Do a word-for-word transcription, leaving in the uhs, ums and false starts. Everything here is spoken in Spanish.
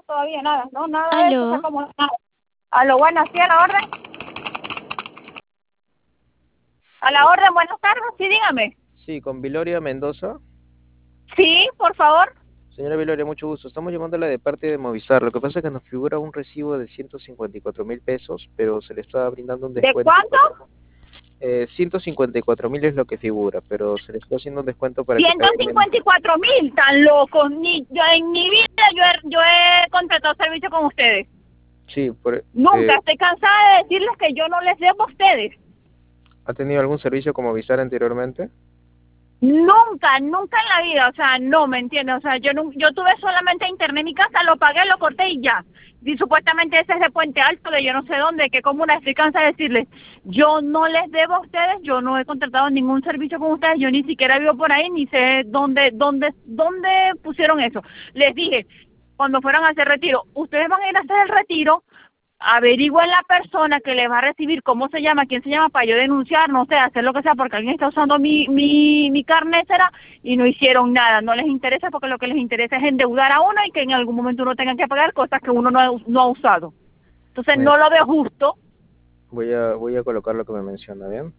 todavía nada, no, nada de eso, o sea, Aló, como nada. A lo bueno, sí, a la orden. A la Eh, orden, buenas tardes, sí, dígame. sí, con Viloria Mendoza. Sí, por favor. Señora Viloria, mucho gusto. Estamos llamándola de parte de Movistar. Lo que pasa es que nos figura un recibo de ciento cincuenta y cuatro mil pesos, pero se le está brindando un ¿De descuento cuánto? para... Eh, ciento cincuenta y cuatro mil es lo que figura, pero se le está haciendo un descuento para que Ciento pague menos. cincuenta y cuatro mil, tan locos. Ni, yo en mi vida yo he, yo he contratado servicio con ustedes. Sí, por- Nunca, eh, estoy cansada de decirles que yo no les debo a ustedes. ¿ha tenido algún servicio como Movistar anteriormente? Nunca, nunca en la vida, o sea, no, ¿me entiendes? O sea, yo nu- yo tuve solamente internet en mi casa, lo pagué, lo corté y ya. Y supuestamente ese es de Puente Alto, de yo no sé dónde, que comuna, estoy cansada de decirles, yo no les debo a ustedes, yo no he contratado ningún servicio con ustedes, yo ni siquiera vivo por ahí, ni sé dónde, dónde, dónde pusieron eso. Les dije, cuando fueron a hacer retiro, ustedes van a ir a hacer el retiro, averigüen la persona que le va a recibir, cómo se llama, quién se llama, para yo denunciar, no sé, hacer lo que sea, porque alguien está usando mi, mi, mi carnet, será, y no hicieron nada, no les interesa, porque lo que les interesa es endeudar a uno y que en algún momento uno tenga que pagar cosas que uno no ha, no ha usado. Entonces Bueno, no lo veo justo. voy a, voy a colocar lo que me menciona, ¿bien?